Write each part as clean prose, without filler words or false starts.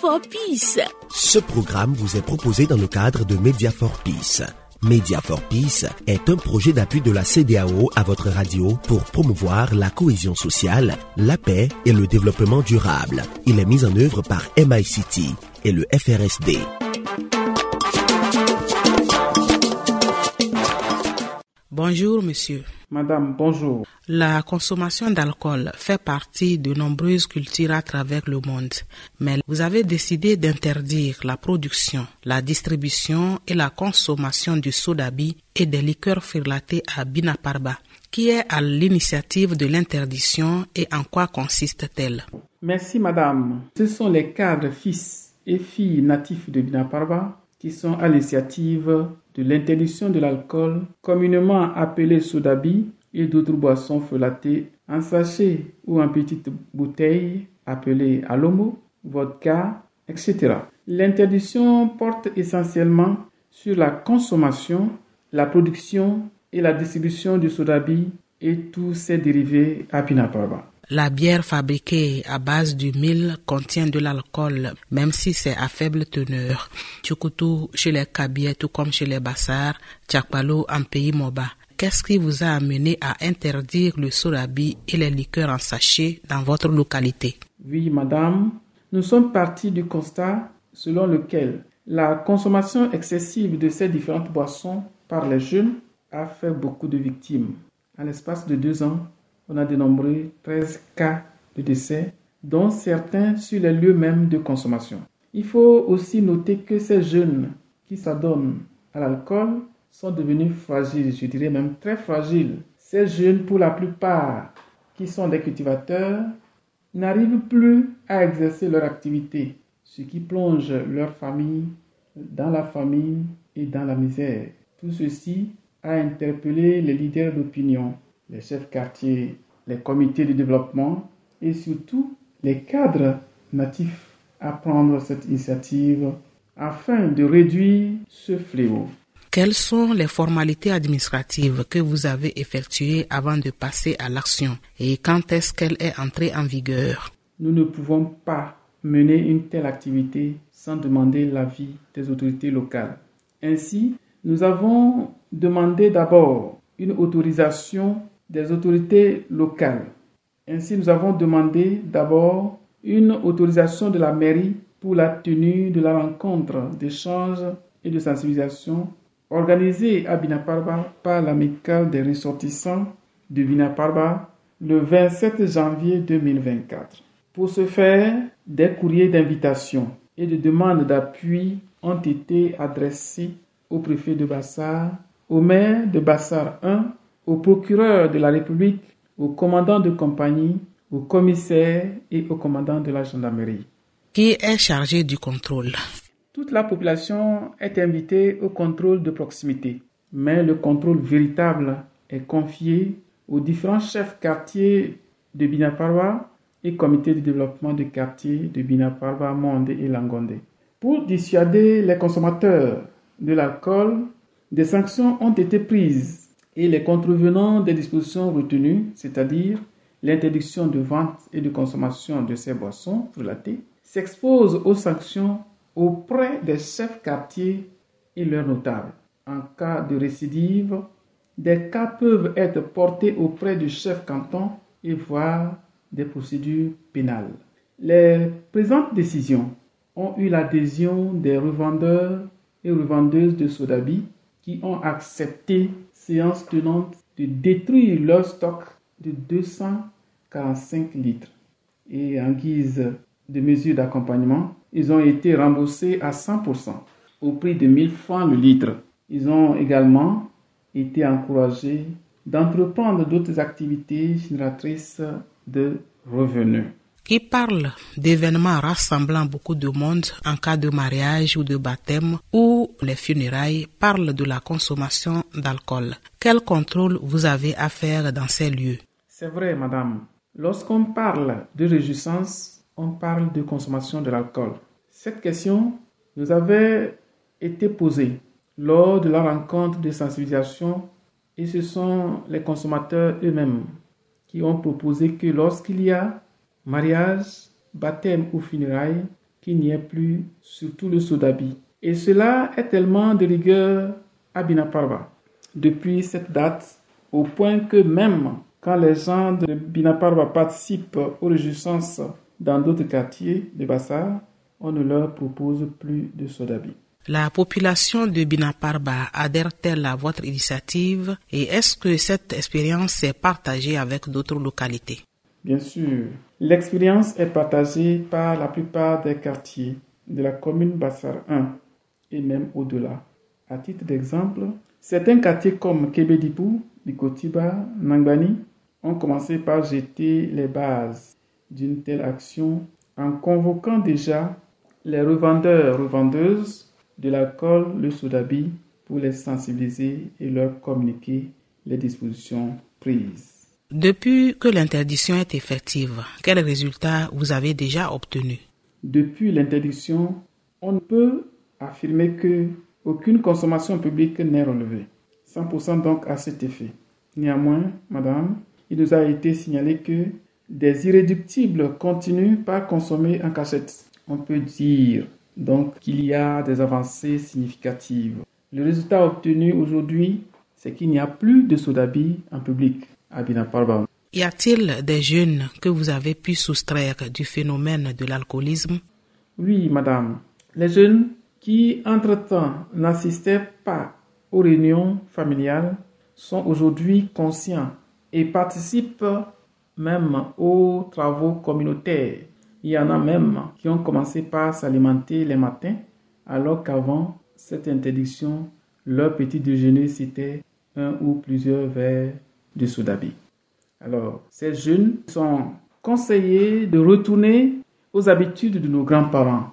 for Peace. Ce programme vous est proposé dans le cadre de Media for Peace. Media for Peace est un projet d'appui de la CEDEAO à votre radio pour promouvoir la cohésion sociale, la paix et le développement durable. Il est mis en œuvre par MICT et le FRSD. Bonjour, monsieur. Madame, bonjour. La consommation d'alcool fait partie de nombreuses cultures à travers le monde, mais vous avez décidé d'interdire la production, la distribution et la consommation du sodabi et des liqueurs ferlatées à Bina Parba. Qui est à l'initiative de l'interdiction et en quoi consiste-t-elle? Merci, madame. Ce sont les cadres fils et filles natifs de Bina Parba qui sont à l'initiative de l'interdiction de l'alcool, communément appelé sodabi, et d'autres boissons frelatées en sachet ou en petites bouteilles appelées alomo, vodka, etc. L'interdiction porte essentiellement sur la consommation, la production et la distribution du sodabi et tous ses dérivés à Bina Parba. La bière fabriquée à base du mil contient de l'alcool, même si c'est à faible teneur. Tchoukoutou chez les Kabyles, tout comme chez les Bassar, Tchakpalo en pays Moba. Qu'est-ce qui vous a amené à interdire le sodabi et les liqueurs en sachet dans votre localité? Oui, madame, nous sommes partis du constat selon lequel la consommation excessive de ces différentes boissons par les jeunes a fait beaucoup de victimes. En l'espace de 2 ans, on a dénombré 13 cas de décès, dont certains sur les lieux mêmes de consommation. Il faut aussi noter que ces jeunes qui s'adonnent à l'alcool sont devenus fragiles, je dirais même très fragiles. Ces jeunes, pour la plupart, qui sont des cultivateurs, n'arrivent plus à exercer leur activité, ce qui plonge leur famille dans la famine et dans la misère. Tout ceci a interpellé les leaders d'opinion, les chefs quartiers, les comités de développement et surtout les cadres natifs à prendre cette initiative afin de réduire ce fléau. Quelles sont les formalités administratives que vous avez effectuées avant de passer à l'action et quand est-ce qu'elle est entrée en vigueur? Nous ne pouvons pas mener une telle activité sans demander l'avis des autorités locales. Ainsi, nous avons demandé d'abord une autorisation des autorités locales. Ainsi, nous avons demandé d'abord une autorisation de la mairie pour la tenue de la rencontre d'échange et de sensibilisation organisée à Bina Parba par l'amicale des ressortissants de Bina Parba le 27 janvier 2024. Pour ce faire, des courriers d'invitation et de demande d'appui ont été adressés au préfet de Bassar, au maire de Bassar 1, au procureur de la République, au commandant de compagnie, au commissaire et au commandant de la gendarmerie. Qui est chargé du contrôle? Toute la population est invitée au contrôle de proximité, mais le contrôle véritable est confié aux différents chefs quartiers de Bina Parba et comité de développement de quartier de Bina Parba, Monde et Langonde. Pour dissuader les consommateurs de l'alcool, des sanctions ont été prises et les contrevenants des dispositions retenues, c'est-à-dire l'interdiction de vente et de consommation de ces boissons frelatées, s'exposent aux sanctions auprès des chefs quartiers et leurs notables. En cas de récidive, des cas peuvent être portés auprès du chef canton et voire des procédures pénales. Les présentes décisions ont eu l'adhésion des revendeurs et revendeuses de sodabi qui ont accepté, séance tenante, de détruire leur stock de 245 litres. Et en guise de mesure d'accompagnement, ils ont été remboursés à 100% au prix de 1000 francs le litre. Ils ont également été encouragés d'entreprendre d'autres activités génératrices de revenus. Qui parle d'événements rassemblant beaucoup de monde en cas de mariage ou de baptême ou les funérailles parle de la consommation d'alcool. Quel contrôle vous avez à faire dans ces lieux? C'est vrai, madame. Lorsqu'on parle de réjouissance, on parle de consommation de l'alcool. Cette question nous avait été posée lors de la rencontre de sensibilisation et ce sont les consommateurs eux-mêmes qui ont proposé que lorsqu'il y a mariage, baptême ou funérailles, qu'il n'y ait plus surtout le Sodabi. Et cela est tellement de rigueur à Binaparva depuis cette date, au point que même quand les gens de Binaparva participent aux réjouissances dans d'autres quartiers de Bassar, on ne leur propose plus de Sodabi. La population de Binaparva adhère-t-elle à votre initiative et est-ce que cette expérience est partagée avec d'autres localités? Bien sûr, l'expérience est partagée par la plupart des quartiers de la commune Bassar 1 et même au-delà. À titre d'exemple, certains quartiers comme Kébédipou, Bikotiba, Nangbani ont commencé par jeter les bases d'une telle action en convoquant déjà les revendeurs-revendeuses de l'alcool, le Sodabi, pour les sensibiliser et leur communiquer les dispositions prises. Depuis que l'interdiction est effective, quels résultats vous avez déjà obtenus? Depuis l'interdiction, on ne peut affirmer que aucune consommation publique n'est relevée. 100% donc à cet effet. Néanmoins, madame, il nous a été signalé que des irréductibles continuent par consommer en cachette. On peut dire donc qu'il y a des avancées significatives. Le résultat obtenu aujourd'hui, c'est qu'il n'y a plus de Sodabi en public à Binaparva. Y a-t-il des jeunes que vous avez pu soustraire du phénomène de l'alcoolisme? Oui, madame. Les jeunes qui, entre-temps, n'assistaient pas aux réunions familiales sont aujourd'hui conscients et participent même aux travaux communautaires. Il y en a même qui ont commencé par s'alimenter les matins, alors qu'avant cette interdiction, leur petit déjeuner c'était un ou plusieurs verres de Sodabi. Alors, ces jeunes sont conseillés de retourner aux habitudes de nos grands-parents.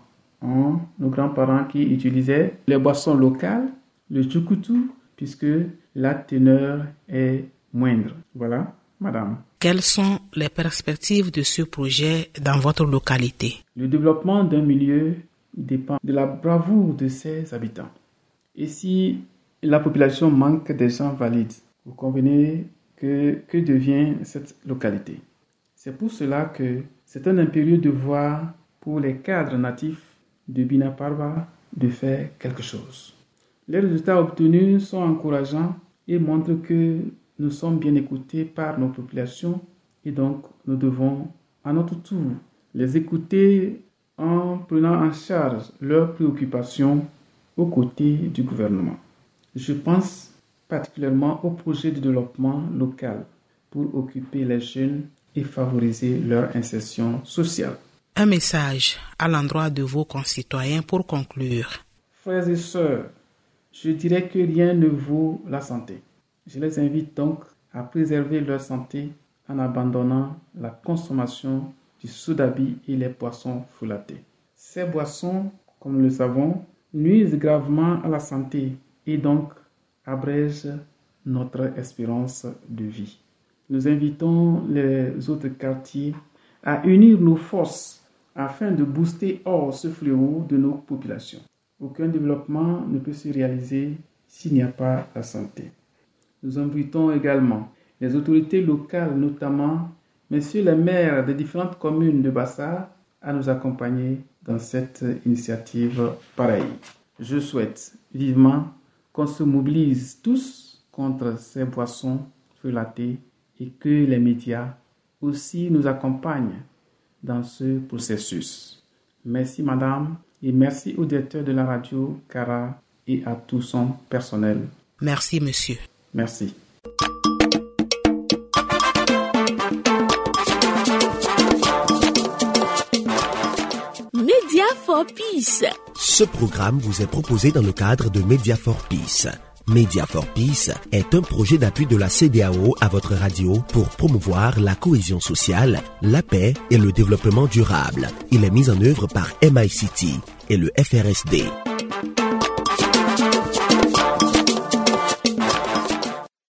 Nos grands-parents qui utilisaient les boissons locales, le tchoukoutou, puisque la teneur est moindre. Voilà, madame. Quelles sont les perspectives de ce projet dans votre localité? Le développement d'un milieu dépend de la bravoure de ses habitants. Et si la population manque des gens valides, vous convenez que devient cette localité? C'est pour cela que c'est un impérieux devoir pour les cadres natifs de Binaparva de faire quelque chose. Les résultats obtenus sont encourageants et montrent que nous sommes bien écoutés par nos populations et donc nous devons à notre tour les écouter en prenant en charge leurs préoccupations aux côtés du gouvernement. Je pense particulièrement au projet de développement local pour occuper les jeunes et favoriser leur insertion sociale. Un message à l'endroit de vos concitoyens pour conclure. Frères et sœurs, je dirais que rien ne vaut la santé. Je les invite donc à préserver leur santé en abandonnant la consommation du Sodabi et les boissons fruitées. Ces boissons, comme nous le savons, nuisent gravement à la santé et donc abrègent notre espérance de vie. Nous invitons les autres quartiers à unir nos forces afin de booster hors ce fléau de nos populations. Aucun développement ne peut se réaliser s'il n'y a pas la santé. Nous invitons également les autorités locales, notamment messieurs les maires des différentes communes de Bassar, à nous accompagner dans cette initiative pareille. Je souhaite vivement qu'on se mobilise tous contre ces boissons fruitées et que les médias aussi nous accompagnent dans ce processus. Merci madame et merci au directeur de la radio Kara et à tout son personnel. Merci monsieur. Merci. Media for Peace. Ce programme vous est proposé dans le cadre de Media for Peace. Media for Peace est un projet d'appui de la CEDEAO à votre radio pour promouvoir la cohésion sociale, la paix et le développement durable. Il est mis en œuvre par MICT et le FRSD.